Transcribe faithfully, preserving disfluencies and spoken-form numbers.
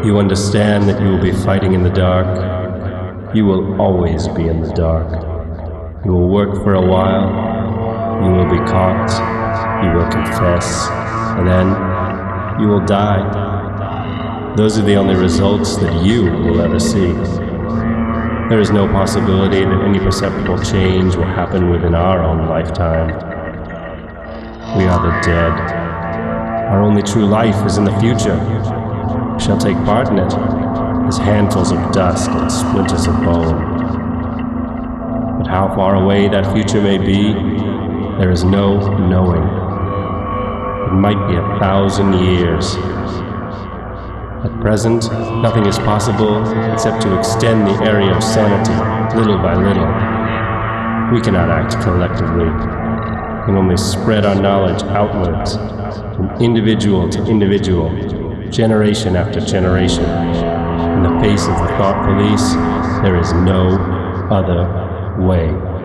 You understand that you will be fighting in the dark. You will always be in the dark. You will work for a while. You will be caught. You will confess. And then you will die. Those are the only results that you will ever see. There is no possibility that any perceptible change will happen within our own lifetime. We are the dead. Our only true life is in the future. We shall take part in it as handfuls of dust and splinters of bone. But how far away that future may be, there is no knowing. It might be a thousand years. At present, nothing is possible except to extend the area of sanity little by little. We cannot act collectively. We can only spread our knowledge outwards, from individual to individual, generation after generation. In the face of the thought police, there is no other way.